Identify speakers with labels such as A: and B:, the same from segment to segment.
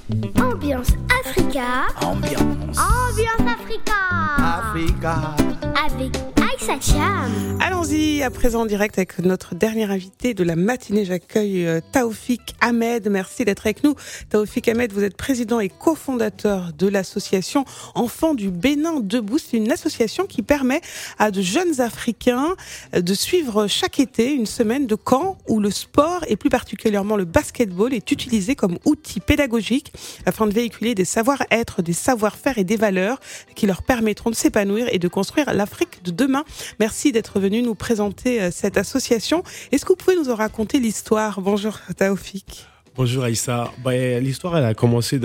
A: Ambiance Africa. Ambiance Africa. Avec Aïssa Cham.
B: Allons-y à présent en direct avec notre dernier invité de la matinée. J'accueille Taoufik Ahmed. Merci d'être avec nous. Taoufik Ahmed, vous êtes président et cofondateur de l'association Enfants du Bénin Debout. C'est une association qui permet à de jeunes Africains de suivre chaque été une semaine de camp où le sport et plus particulièrement le basketball est utilisé comme outil pédagogique afin de véhiculer des savoir-être, des savoir-faire et des valeurs qui leur permettront de s'épanouir et de construire l'Afrique de demain. Merci d'être venu nous présenter cette association. Est-ce que vous pouvez nous en raconter l'histoire ? Bonjour Taoufik.
C: Bonjour Aïssa. L'histoire elle a commencé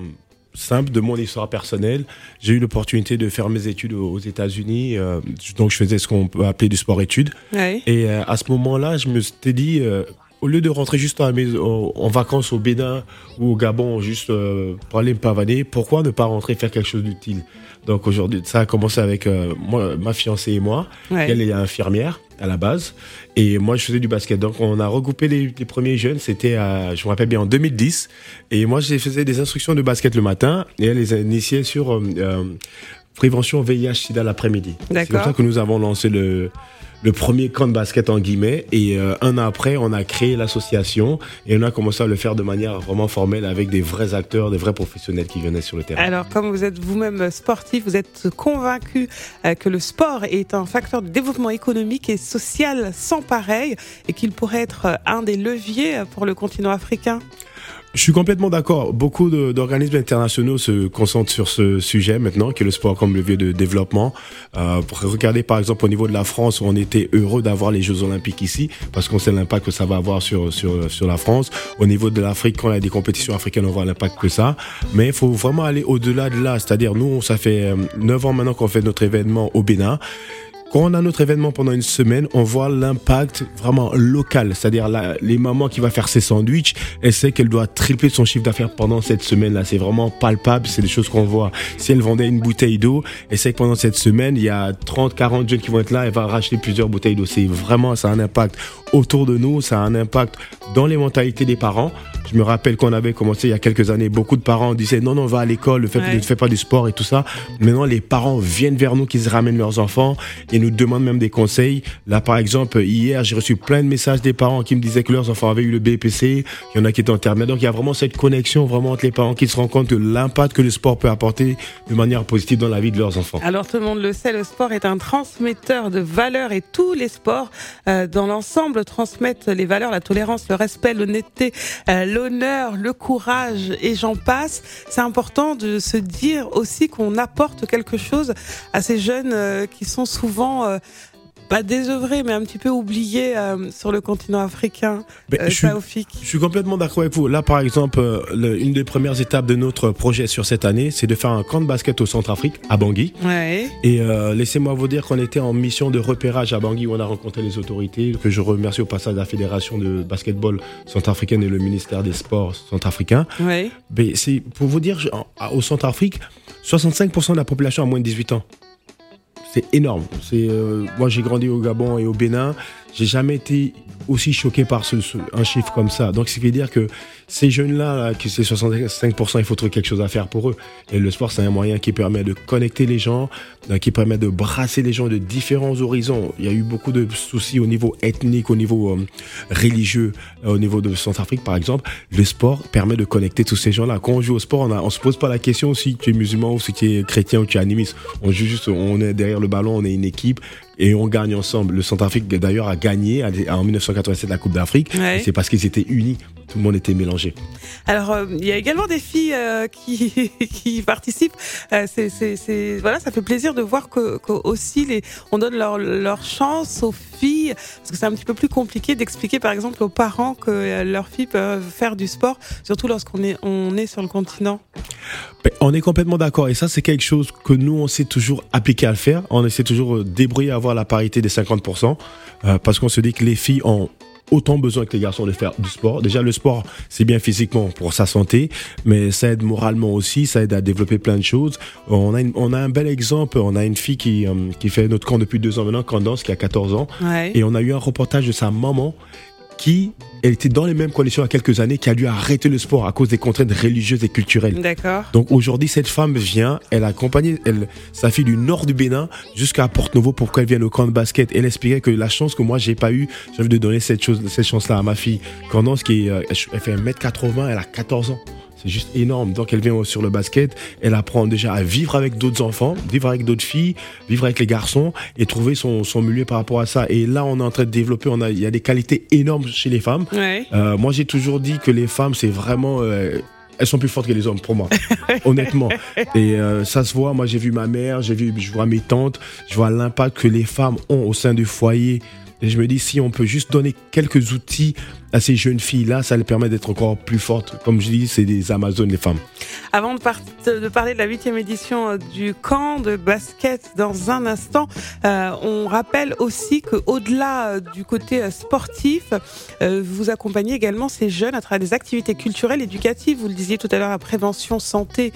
C: de mon histoire personnelle. J'ai eu l'opportunité de faire mes études aux États-Unis, donc je faisais ce qu'on peut appeler du sport-études. Ouais. Et à ce moment-là, je me suis dit, au lieu de rentrer juste en vacances au Bénin ou au Gabon, juste pour aller me pavaner, pourquoi ne pas rentrer faire quelque chose d'utile ? Donc aujourd'hui, ça a commencé avec ma fiancée et moi. Ouais. Elle est infirmière à la base. Et moi, je faisais du basket. Donc, on a regroupé les premiers jeunes. C'était, je me rappelle bien, en 2010. Et moi, je faisais des instructions de basket le matin. Et elle les a initiées sur prévention VIH/SIDA l'après-midi. D'accord. C'est comme ça que nous avons lancé le premier camp de basket en guillemets, et un an après on a créé l'association et on a commencé à le faire de manière vraiment formelle avec des vrais acteurs, des vrais professionnels qui venaient sur le terrain.
B: Alors comme vous êtes vous-même sportif, vous êtes convaincu que le sport est un facteur de développement économique et social sans pareil et qu'il pourrait être un des leviers pour le continent africain ?
C: Je suis complètement d'accord. Beaucoup d'organismes internationaux se concentrent sur ce sujet maintenant, qui est le sport comme levier de développement. Regardez par exemple au niveau de la France, où on était heureux d'avoir les Jeux Olympiques ici, parce qu'on sait l'impact que ça va avoir sur la France. Au niveau de l'Afrique, quand il y a des compétitions africaines, on voit l'impact que ça. Mais il faut vraiment aller au-delà de là. C'est-à-dire, nous, ça fait 9 ans maintenant qu'on fait notre événement au Bénin. Quand on a notre événement pendant une semaine, on voit l'impact vraiment local. C'est-à-dire les mamans qui va faire ses sandwichs, elle sait qu'elle doit tripler son chiffre d'affaires pendant cette semaine-là. C'est vraiment palpable, c'est des choses qu'on voit. Si elle vendait une bouteille d'eau, elle sait que pendant cette semaine, il y a 30, 40 jeunes qui vont être là, elle va racheter plusieurs bouteilles d'eau. Ça a un impact autour de nous, ça a un impact dans les mentalités des parents. Je me rappelle qu'on avait commencé il y a quelques années, beaucoup de parents disaient non, va à l'école, ne fais pas du sport et tout ça. Maintenant, les parents viennent vers nous, qu'ils ramènent leurs enfants et nous demandent même des conseils. Là, par exemple, hier, j'ai reçu plein de messages des parents qui me disaient que leurs enfants avaient eu le BPC, il y en a qui étaient en terminale. Donc, il y a vraiment cette connexion vraiment entre les parents qui se rendent compte de l'impact que le sport peut apporter de manière positive dans la vie de leurs enfants.
B: Alors, tout le monde le sait, le sport est un transmetteur de valeurs et tous les sports, dans l'ensemble, transmettent les valeurs, la tolérance, le respect, l'honnêteté, l'honneur, le courage et j'en passe. C'est important de se dire aussi qu'on apporte quelque chose à ces jeunes qui sont souvent pas désœuvrés, mais un petit peu oubliés sur le continent africain.
C: Je suis complètement d'accord avec vous. Là, par exemple, une des premières étapes de notre projet sur cette année, c'est de faire un camp de basket au Centrafrique, à Bangui. Ouais. Et laissez-moi vous dire qu'on était en mission de repérage à Bangui, où on a rencontré les autorités, que je remercie au passage la Fédération de basketball centrafricaine et le ministère des Sports centrafricain. Ouais. Mais c'est pour vous dire, au Centrafrique, 65% de la population a moins de 18 ans. C'est énorme. Moi, j'ai grandi au Gabon et au Bénin. J'ai jamais été aussi choqué par un chiffre comme ça. Donc, ce qui veut dire que ces jeunes-là, qui c'est 65%, il faut trouver quelque chose à faire pour eux. Et le sport, c'est un moyen qui permet de connecter les gens, qui permet de brasser les gens de différents horizons. Il y a eu beaucoup de soucis au niveau ethnique, au niveau religieux, au niveau de Centrafrique, par exemple. Le sport permet de connecter tous ces gens-là. Quand on joue au sport, on se pose pas la question si tu es musulman ou si tu es chrétien ou tu es animiste. On joue juste, on est derrière le ballon, on est une équipe. Et on gagne ensemble. Le Centrafrique, d'ailleurs, a gagné en 1987 la Coupe d'Afrique. Ouais. C'est parce qu'ils étaient unis. Tout le monde était mélangé.
B: Alors, il y a également des filles qui participent. Voilà, ça fait plaisir de voir que aussi on donne leur chance aux filles, parce que c'est un petit peu plus compliqué d'expliquer, par exemple, aux parents que leurs filles peuvent faire du sport, surtout lorsqu'on est sur le continent.
C: On est complètement d'accord. Et ça, c'est quelque chose que nous, on s'est toujours appliqué à le faire. On essaie toujours débrouiller à avoir la parité des 50%, parce qu'on se dit que les filles ont autant besoin que les garçons de faire du sport. Déjà, le sport, c'est bien physiquement pour sa santé, mais ça aide moralement aussi, ça aide à développer plein de choses. On a un bel exemple, on a une fille qui fait notre camp depuis 2 ans maintenant, Candace, qui a 14 ans, ouais. Et on a eu un reportage de sa maman elle était dans les mêmes conditions il y a quelques années, qui a dû arrêter le sport à cause des contraintes religieuses et culturelles.
B: D'accord.
C: Donc aujourd'hui, cette femme vient, elle a accompagné sa fille du nord du Bénin jusqu'à Porto-Novo pour qu'elle vienne au camp de basket. Elle expliquait que la chance que moi j'ai pas eu, j'ai envie de donner cette chance-là à ma fille. Candace, elle fait 1m80, elle a 14 ans. C'est juste énorme. Donc, elle vient sur le basket. Elle apprend déjà à vivre avec d'autres enfants, vivre avec d'autres filles, vivre avec les garçons et trouver son milieu par rapport à ça. Et là, on est en train de développer. Il y a des qualités énormes chez les femmes.
B: Ouais.
C: Moi, j'ai toujours dit que les femmes, c'est vraiment... elles sont plus fortes que les hommes pour moi, honnêtement. Et ça se voit. Moi, j'ai vu ma mère, je vois mes tantes, je vois l'impact que les femmes ont au sein du foyer. Et je me dis, si on peut juste donner quelques outils à ces jeunes filles-là, ça les permet d'être encore plus fortes. Comme je dis, c'est des Amazones, les femmes.
B: Avant de parler de la 8e édition du camp de basket dans un instant, on rappelle aussi qu'au-delà du côté sportif, vous accompagnez également ces jeunes à travers des activités culturelles, éducatives. Vous le disiez tout à l'heure, la prévention, santé,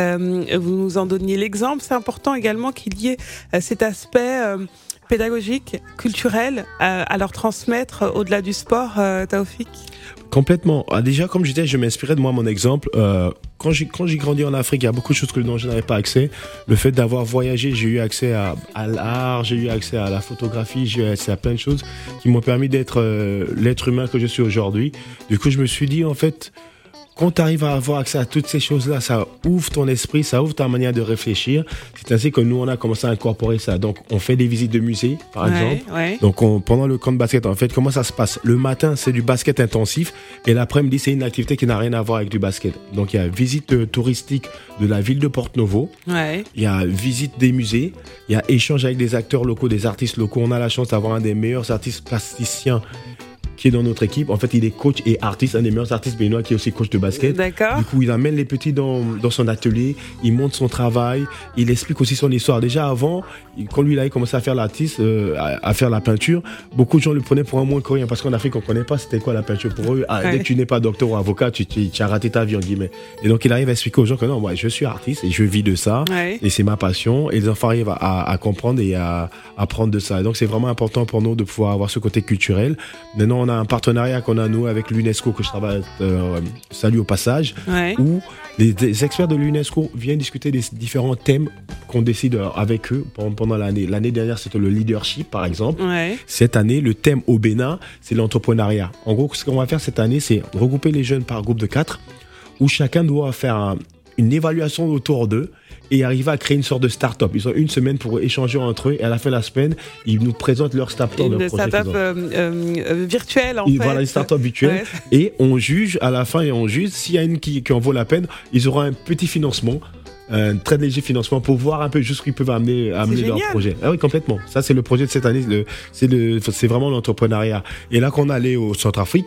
B: vous nous en donniez l'exemple. C'est important également qu'il y ait cet aspect... pédagogique, culturel, à leur transmettre au-delà du sport, Taoufik?
C: Complètement. Déjà, comme je disais, je m'inspirais de moi, mon exemple. Quand j'ai grandi en Afrique, il y a beaucoup de choses dont je n'avais pas accès. Le fait d'avoir voyagé, j'ai eu accès à l'art, j'ai eu accès à la photographie, j'ai eu accès à plein de choses qui m'ont permis d'être l'être humain que je suis aujourd'hui. Du coup, je me suis dit, en fait... Quand tu arrives à avoir accès à toutes ces choses-là, ça ouvre ton esprit, ça ouvre ta manière de réfléchir. C'est ainsi que nous, on a commencé à incorporer ça. Donc, on fait des visites de musées, par exemple.
B: Ouais.
C: Donc, pendant le camp de basket, en fait, comment ça se passe? Le matin, c'est du basket intensif. Et l'après-midi, c'est une activité qui n'a rien à voir avec du basket. Donc, il y a visite touristique de la ville de Porto-Novo.
B: Ouais.
C: Il y a visite des musées. Il y a échange avec des acteurs locaux, des artistes locaux. On a la chance d'avoir un des meilleurs artistes plasticiens qui est dans notre équipe. En fait, il est coach et artiste, un des meilleurs artistes béninois qui est aussi coach de basket.
B: D'accord.
C: Du coup, il amène les petits dans son atelier, il montre son travail, il explique aussi son histoire. Déjà avant, quand lui, il avait commencé à faire l'artiste, à faire la peinture, beaucoup de gens le prenaient pour un moins coréen parce qu'en Afrique, on ne connaît pas c'était quoi la peinture pour eux. Dès que tu n'es pas docteur ou avocat, tu as raté ta vie, en guillemets. Et donc, il arrive à expliquer aux gens que non, moi, je suis artiste et je vis de ça.
B: Ouais.
C: Et c'est ma passion. Et les enfants arrivent à comprendre et à apprendre de ça. Et donc, c'est vraiment important pour nous de pouvoir avoir ce côté culturel. Maintenant, on a un partenariat qu'on a, nous, avec l'UNESCO, que je travaille, salut au passage,
B: Ouais.
C: où les experts de l'UNESCO viennent discuter des différents thèmes qu'on décide avec eux pendant l'année. L'année dernière, c'était le leadership, par exemple.
B: Ouais.
C: Cette année, le thème au Bénin, c'est l'entrepreneuriat. En gros, ce qu'on va faire cette année, c'est regrouper les jeunes par groupe de 4, où chacun doit faire une évaluation autour d'eux et arriver à créer une sorte de start-up. Ils ont une semaine pour échanger entre eux et à la fin de la semaine, ils nous présentent leur start-up.
B: Une start-up virtuelle, en fait.
C: Voilà, une start-up virtuelle.
B: Ouais.
C: Et on juge, à la fin, s'il y a une qui en vaut la peine, ils auront un petit financement, un très léger financement pour voir un peu jusqu'où ils peuvent amener leur projet. Ah oui, complètement. Ça, c'est le projet de cette année. C'est vraiment l'entrepreneuriat. Et là, qu'on allait au Centrafrique,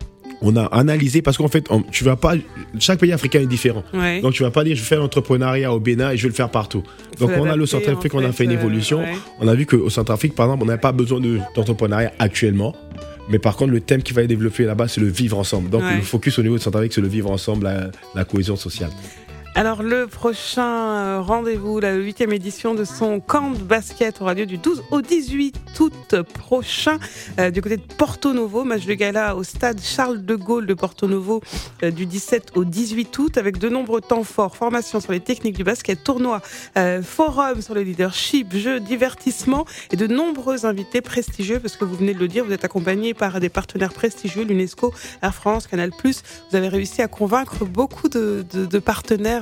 C: on a analysé, parce qu'en fait, chaque pays africain est différent.
B: Ouais.
C: Donc, tu vas pas dire, je vais faire l'entrepreneuriat au Bénin et je vais le faire partout. Donc, on a le Centrafrique, on a fait une évolution.
B: Ouais.
C: On a vu qu'au Centrafrique, par exemple, on n'avait pas besoin d'entrepreneuriat actuellement. Mais par contre, le thème qui va être développé là-bas, c'est le vivre ensemble. Donc, le focus au niveau de Centrafrique, c'est le vivre ensemble, la cohésion sociale.
B: Alors, le prochain rendez-vous, la 8e édition de son camp de basket aura lieu du 12 au 18 août prochain du côté de Porto-Novo. Match de gala au stade Charles de Gaulle de Porto-Novo du 17 au 18 août avec de nombreux temps forts, formation sur les techniques du basket, tournoi, forum sur le leadership, jeux, divertissement et de nombreux invités prestigieux parce que vous venez de le dire, vous êtes accompagné par des partenaires prestigieux, l'UNESCO, Air France, Canal+. Vous avez réussi à convaincre beaucoup de partenaires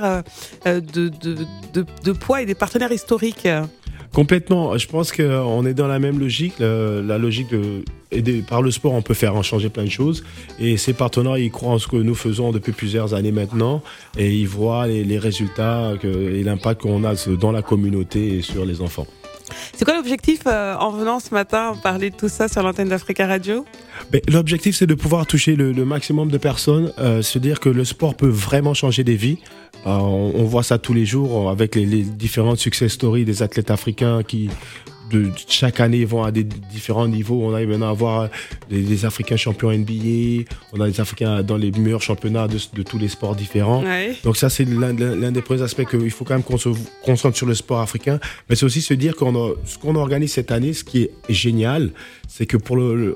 B: de poids et des partenaires historiques.
C: Complètement. Je pense qu'on est dans la même logique, la logique par le sport, on peut faire changer plein de choses. Et ces partenaires, ils croient en ce que nous faisons depuis plusieurs années maintenant et ils voient les résultats et l'impact qu'on a dans la communauté et sur les enfants.
B: C'est quoi l'objectif en venant ce matin parler de tout ça sur l'antenne d'Africa Radio ?
C: L'objectif, c'est de pouvoir toucher le maximum de personnes, se dire que le sport peut vraiment changer des vies. On voit ça tous les jours avec les différentes success stories des athlètes africains qui chaque année vont à des différents niveaux. On arrive maintenant à avoir des Africains champions NBA, on a des Africains dans les meilleurs championnats de tous les sports différents. Ouais. Donc ça, c'est l'un des premiers aspects qu'il faut quand même qu'on se concentre sur le sport africain. Mais c'est aussi se dire ce qu'on organise cette année, ce qui est génial, c'est que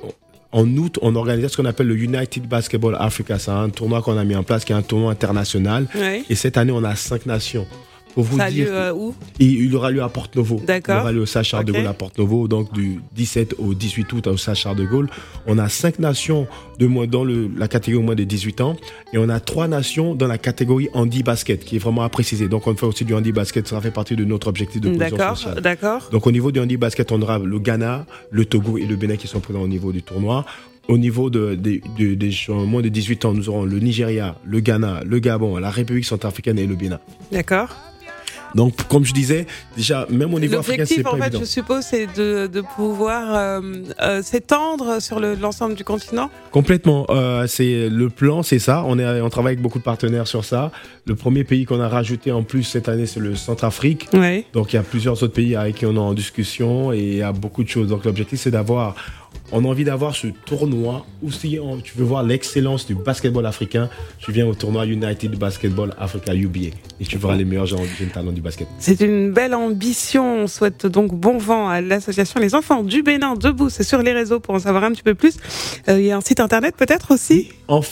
C: en août, on organisait ce qu'on appelle le United Basketball Africa. C'est un tournoi qu'on a mis en place, qui est un tournoi international.
B: Oui.
C: Et cette année, on a 5 nations. Pour vous
B: ça
C: dire,
B: a lieu où?
C: Il aura lieu à Porte-Novo.
B: D'accord.
C: Il aura lieu au Stade Charles de Gaulle à Porte-Novo, donc du 17 au 18 août au Stade Charles de Gaulle. On a 5 nations dans la catégorie moins de 18 ans et on a 3 nations dans la catégorie handi basket, qui est vraiment à préciser. Donc on fait aussi du handi basket, ça fait partie de notre objectif de cohésion sociale.
B: D'accord.
C: Donc au niveau du handi basket, on aura le Ghana, le Togo et le Bénin qui sont présents au niveau du tournoi. Au niveau des moins de 18 ans, nous aurons le Nigeria, le Ghana, le Gabon, la République centrafricaine et le Bénin.
B: D'accord.
C: Donc, comme je disais, déjà, même au niveau africain, c'est pas évident.
B: L'objectif, en fait, je suppose, c'est de pouvoir s'étendre sur l'ensemble du continent.
C: Complètement. C'est le plan, c'est ça. On travaille avec beaucoup de partenaires sur ça. Le premier pays qu'on a rajouté en plus cette année, c'est le Centrafrique.
B: Oui.
C: Donc, il y a plusieurs autres pays avec qui on est en discussion et il y a beaucoup de choses. Donc, l'objectif, c'est on a envie d'avoir ce tournoi où si tu veux voir l'excellence du basketball africain, tu viens au tournoi United Basketball Africa UBA et tu verras les meilleurs jeunes talents du basket.
B: C'est une belle ambition. On souhaite donc bon vent à l'association Les Enfants du Bénin debout. C'est sur les réseaux pour en savoir un petit peu plus. Il y a un site internet peut-être aussi.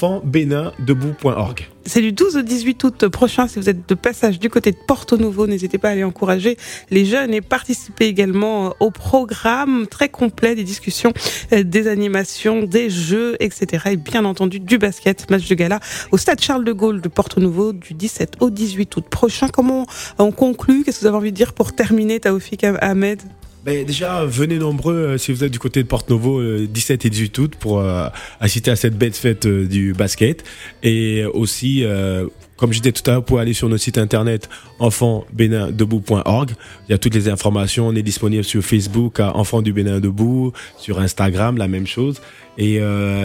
C: Enfantsbénindebout.org.
B: C'est du 12 au 18 août prochain. Si vous êtes de passage du côté de Porto Novo, n'hésitez pas à aller encourager les jeunes et participer également au programme très complet des discussions, des animations, des jeux, etc. Et bien entendu du basket, match de gala au stade Charles de Gaulle de Porto Novo du 17 au 18 août prochain. Comment on conclut? Qu'est-ce que vous avez envie de dire pour terminer, Taoufik Ahmed?
C: Déjà, venez nombreux si vous êtes du côté de Porte-Novo 17 et 18 août pour assister à cette belle fête du basket. Et aussi, comme je disais tout à l'heure, vous pouvez aller sur notre site internet enfantsbénindebout.org. Il y a toutes les informations. On est disponible sur Facebook à Enfants du Bénin Debout, sur Instagram, la même chose. Et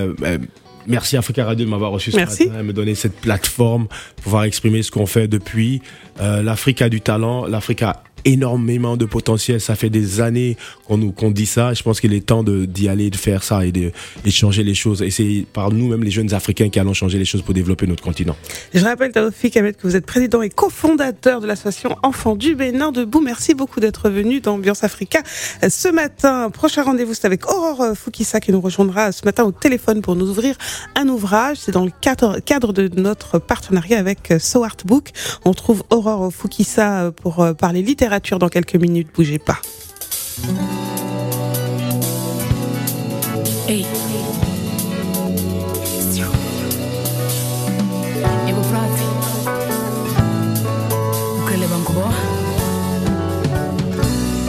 C: merci Africa Radio de m'avoir reçu ce matin et me donner cette plateforme pour pouvoir exprimer ce qu'on fait depuis. L'Afrique a du talent, l'Afrique a énormément de potentiel. Ça fait des années qu'on dit ça. Je pense qu'il est temps d'y aller, de faire ça et de changer les choses. Et c'est par nous-mêmes, les jeunes Africains, qui allons changer les choses pour développer notre continent.
B: Je rappelle, Taoufik Ahmed, que vous êtes président et cofondateur de l'association Enfants du Bénin Debout. Merci beaucoup d'être venu dans Ambiance Africa ce matin. Prochain rendez-vous, c'est avec Aurore Foukissa qui nous rejoindra ce matin au téléphone pour nous ouvrir un ouvrage. C'est dans le cadre de notre partenariat avec So Art Book. On trouve Aurore Foukissa pour parler littérature dans quelques minutes. Bougez pas.
D: Hey.